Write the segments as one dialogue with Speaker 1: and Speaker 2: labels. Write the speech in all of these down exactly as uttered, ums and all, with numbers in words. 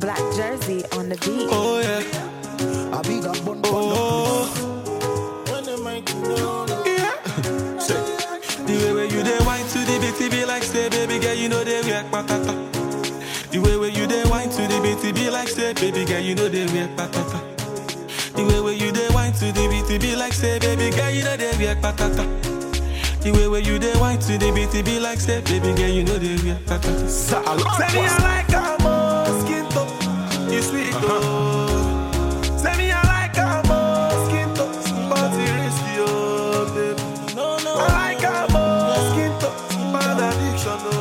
Speaker 1: Black Jersey on the beat.
Speaker 2: Oh yeah.
Speaker 3: I be got bun
Speaker 2: Oh.
Speaker 3: When the mic down.
Speaker 2: Yeah. Say, the way where you dey wine to the beat, it be like say, baby girl, you know they react patata. The way where you dey wine to the beat, it be like say, baby girl, you know they react patata. The way where you dey wine to the beat, it be like say, baby girl, you know they react patata. The way where you dey wine to the beat, it be like say, baby girl, you know they react patata. Say me I like a mosquito, you sweet oh. Say me I like a mosquito, but it risky oh, baby.
Speaker 3: No, no.
Speaker 2: I like a mosquito, bad addiction oh.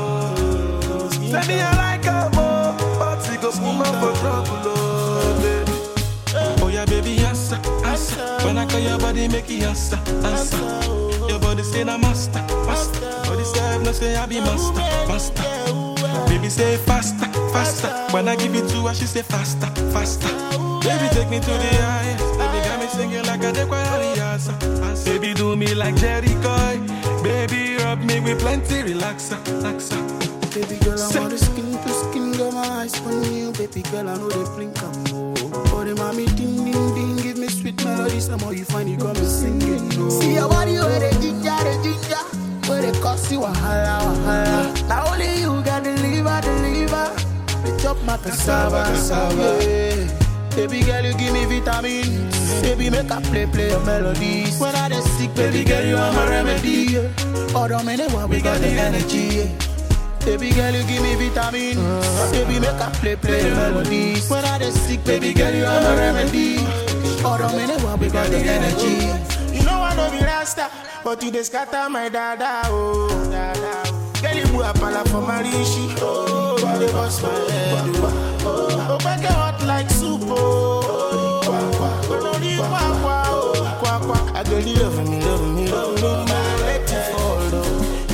Speaker 2: Say me I like a mo, but it go put me for trouble oh, baby. Oh yeah, baby, answer, answer. When I call your body, make it answer, answer. Your body say na master, master. Body say no say I be master, master. Baby say faster, faster. When I give it to her, she say faster, faster. Baby take me to the highest. Baby got me singing like a dequariasa. Baby do me like Jerry Coy. Baby rub me with plenty relaxer, relaxer.
Speaker 3: Baby girl, I want the skin to skin, got my eyes on you. Baby girl, I know they blink and more. Oh, the mommy ding ding ding, give me sweet melodies. Somehow you find you got me singing. No. See your body where they ginger, they ginger. Where they cost you a holla, wahala. Now only you got the liver, the liver. They chop my cassava, cassava. Yeah. Baby girl, you give me vitamins. Baby, make a play, play your melodies. When I dey sick, baby girl, you are my remedy. Yeah. Oh, don't mean it, we got the energy. Yeah. Baby girl, you give me vitamins. Baby, make a play, play your melodies. When I dey sick, baby girl, you are my remedy. Oh, don't mean it, we got the energy. You know I know be rasta, but you dey scatter my dada, oh, dada. Girl, you move a pala for Marishi, oh, you dey bust my head, oh, oh, back it hot like soup, oh, oh, no need kwa kwa, oh, kwa kwa. I go you love me, love me, love me, man, let you fall, oh,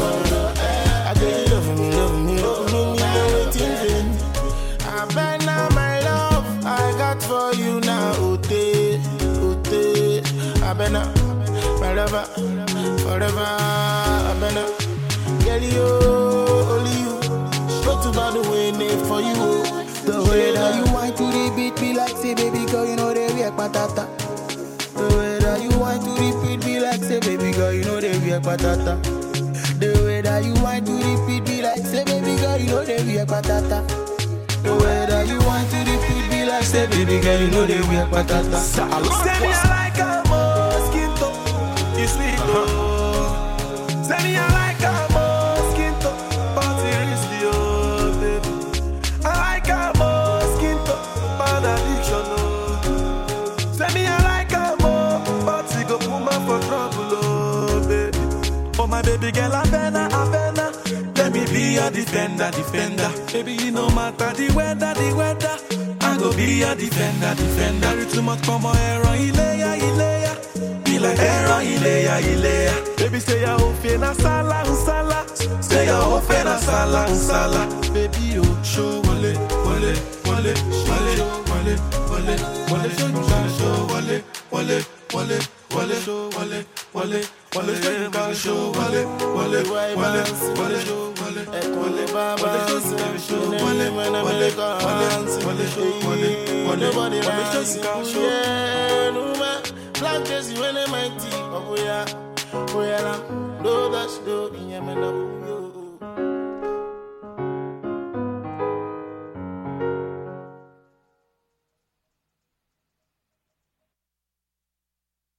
Speaker 3: I go you love me, love me, love me, man, waiting vain. I bet now my love I got for you now, ote, ote. I bet now my lover forever, I bet now. Girl, you, only you. But to by the way, name for you. The way that you want to repeat me like say, baby girl, you know they react patata. The way that you want to repeat me like say, baby girl, you know they react patata. The way that you want to repeat me like say, baby girl, you know they react patata. The way that you want to repeat me like say, baby girl, you know they react patata. Say me I like a mosquito, you sweet oh. Say me I like a mosquito, but it risky oh, baby. I like a mosquito, bad addiction oh. Say me I like a mo, but it go put me for trouble oh, baby. Oh my baby girl, Avena, Avena. Let me be a defender, defender. Baby, you no matter the weather, the weather. I go be a defender, defender. You too much come on, Aaron, Ilea, Ilea. Be like Aaron, Ilea, Ilea. Baby, say ya ofe na sala, unsala. Say ya ofe na sala, unsala. Baby, oh, show wale, wale, wale, wale, wale, wale, wale, show you can show wale, wale, wale, wale, show wale, wale, wale, show you can show wale, wale, wale, wale, show wale, wale, baba, show wale, wale, wale, wale, show wale, wale, wale, show you can show. Yeah, no man, Black Jersey when they mighty, oh yeah, oh yeah, no dash, do, yeah, man,